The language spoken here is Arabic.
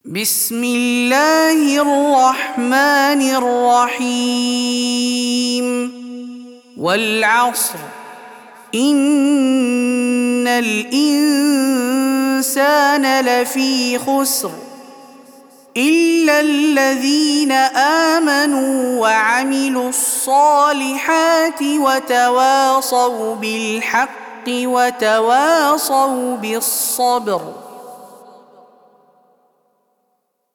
بسم الله الرحمن الرحيم والعصر إن الإنسان لفي خسر إلا الذين آمنوا وعملوا الصالحات وتواصوا بالحق وتواصوا بالصبر.